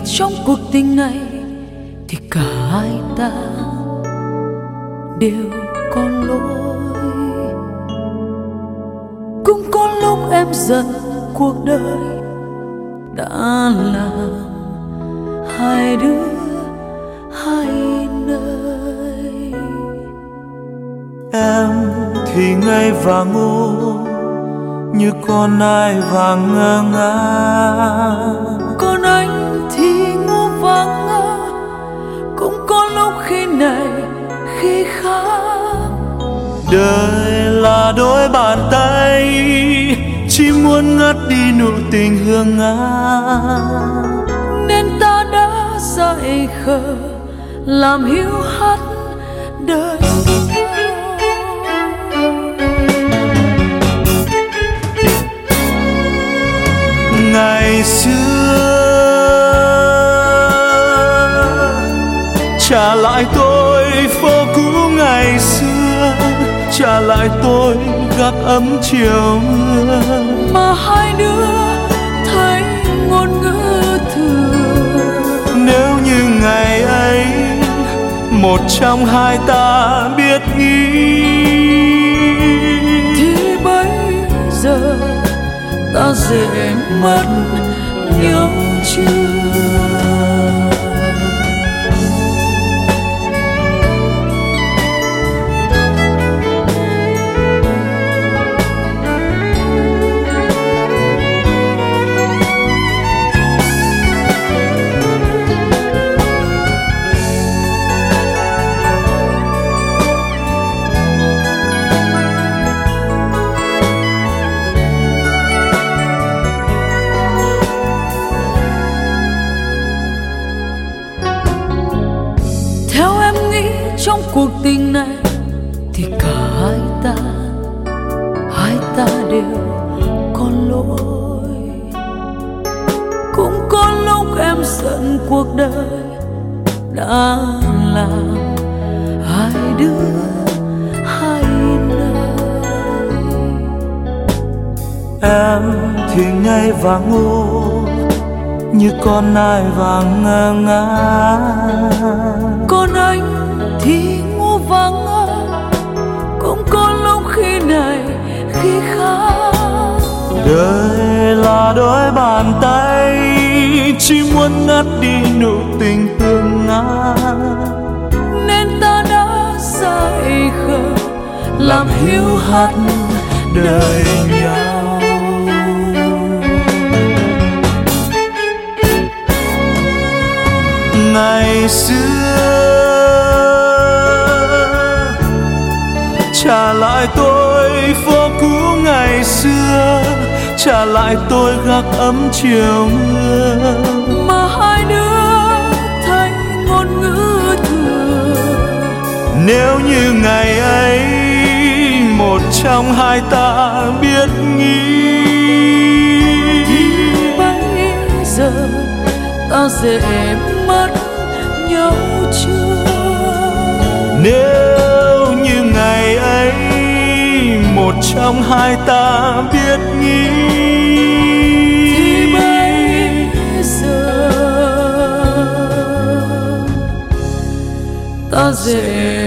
trong cuộc tình này thì cả hai ta đều có lỗi. Cũng có lúc em giận cuộc đời đã làm hai đứa hai nơi. Em thì ngây và ngu như con nai vàng ngơ ngác, Còn anh thì ngu và ngơ, cũng có lúc khi này khi khác. đời là đôi bàn tay chỉ muốn ngắt đi nụ tình hương ngát, Nên ta đã dại khờ làm hiu hắt đời nhau. Ngày xưa trả lại tôi phố cũ ngày xưa, trả lại tôi gác ấm chiều mưa, Mà hai đứa thấy ngôn ngữ thừa. nếu như ngày ấy một trong hai ta biết nghĩ, Thì bây giờ ta dễ mất nhau chưa. Theo em nghĩ trong cuộc tình này thì cả hai ta đều có lỗi. Cũng có lúc em giận cuộc đời đã làm hai đứa hai nơi. em thì ngây và ngu như con nai vàng ngơ ngác, Còn anh thì ngu và ngơ, cũng có lúc khi này khi khác. đời là đôi bàn tay chỉ muốn ngắt đi nụ tình hương ngát, Nên ta đã dại khờ làm hiu hắt đời nhau. Ngày xưa trả lại tôi phố cũ ngày xưa, trả lại tôi gác ấm chiều mưa, Mà hai đứa thấy ngôn ngữ thừa. nếu như ngày ấy một trong hai ta biết nghĩ, Thì bây giờ ta dễ mất nhau chưa. nếu như ngày ấy một trong hai ta biết nghĩ, Thì bây giờ ta dễ